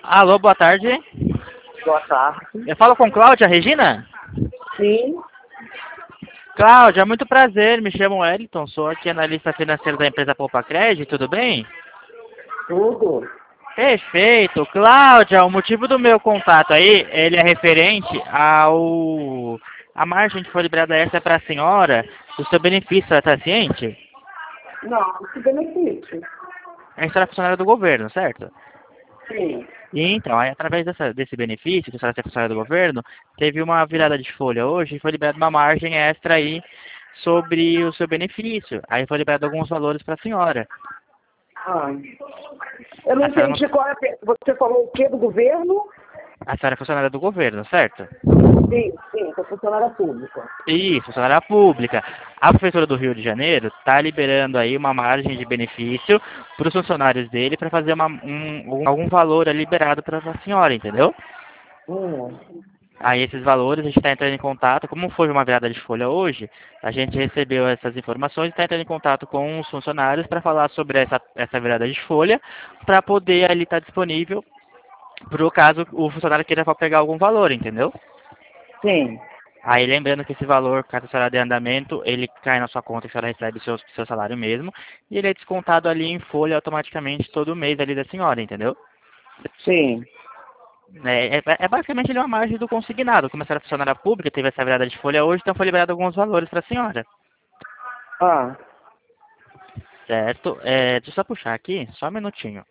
Alô, boa tarde. Boa tarde. Eu falo com Cláudia Regina? Sim, Cláudia, muito prazer. Me chamo Wellington, sou aqui analista financeiro da empresa Poupa Crédito, tudo bem? tudo. Perfeito. Cláudia, o motivo do meu contato aí, ele é referente ao... A margem que foi liberada essa para a senhora, do seu benefício, ela está ciente? Não, que benefício. A senhora é funcionária do governo, certo? Sim. E então, aí, através desse benefício, que a senhora é funcionária do governo, teve uma virada de folha hoje e foi liberada uma margem extra aí sobre o seu benefício. Aí foi liberado alguns valores para a senhora. Ah, eu não A senhora, não, entendi qual é você falou o quê do governo? a senhora é funcionária do governo, certo? Sim, sou funcionária pública. Isso, funcionária pública. A Prefeitura do Rio de Janeiro está liberando aí uma margem de benefício para os funcionários dele para fazer algum valor liberado para a senhora, entendeu? Hum. Aí esses valores a gente está entrando em contato, como foi uma virada de folha hoje, a gente recebeu essas informações e está entrando em contato com os funcionários para falar sobre essa virada de folha, para poder ali estar disponível para o caso o funcionário queira pegar algum valor, entendeu? Sim. Aí lembrando que esse valor, caso a senhora dê andamento, ele cai na sua conta e a senhora recebe o seu salário mesmo, e ele é descontado ali em folha automaticamente todo mês ali da senhora, entendeu? Sim. É basicamente ele é uma margem do consignado. Como a senhora é funcionária pública, teve essa virada de folha hoje, então foi liberado alguns valores para a senhora. Ah, Certo? Deixa eu só puxar aqui, só um minutinho.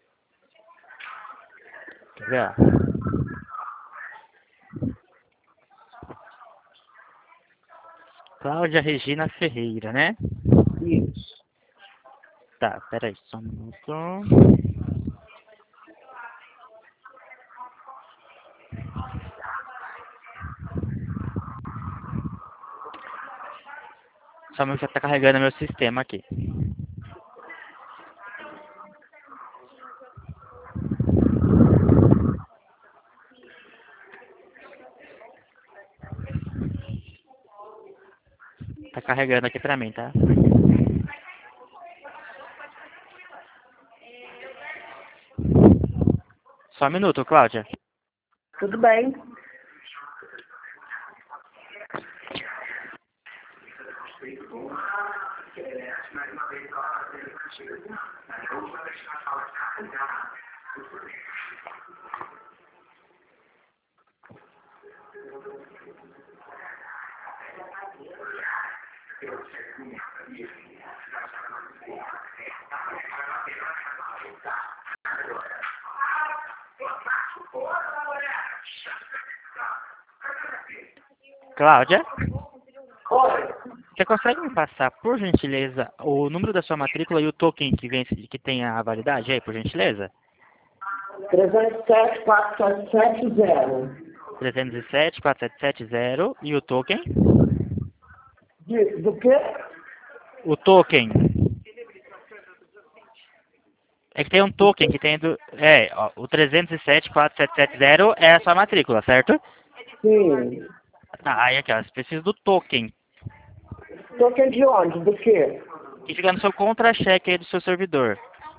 Quer ver? Ó? Cláudia Regina Ferreira, né? isso. Tá, peraí, só um minuto. Só um minuto que tá carregando meu sistema aqui. Tá carregando aqui pra mim, tá? Só um minuto, Cláudia. Tudo bem. Cláudia, Oi. você consegue me passar, por gentileza, o número da sua matrícula e o token que tem a validade aí, por gentileza? 307-4770. 307-4770 e o token? Do quê? O token. É que tem um Do token quê? que tem do... Ó, o 307-4770 é a sua matrícula, certo? Sim. Tá, aí aqui, ó, você precisa do token, Tô aqui de onde? Do quê? que fica no seu contra-cheque aí do seu servidor.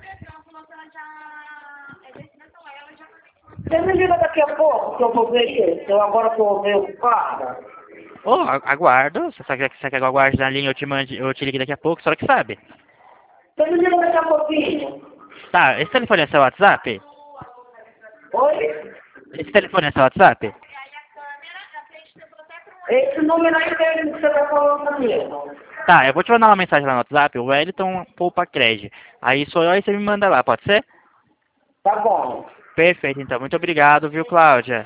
Você me liga daqui a pouco que eu vou ver isso. Eu agora tô meio ocupada. Ô, aguardo. Se você quer que eu aguarde na linha, eu te ligue daqui a pouco, só que sabe. Você me liga daqui a pouquinho. Tá, esse telefone é seu WhatsApp? Oi? Esse telefone é seu WhatsApp? Esse número aí dele que você tá falando comigo. Tá, eu vou te mandar uma mensagem lá no WhatsApp, o Wellington Poupa Cred. Aí sou eu, aí você me manda lá, pode ser? Tá bom. Perfeito, então. Muito obrigado, viu, Cláudia?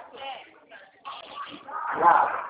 Lá.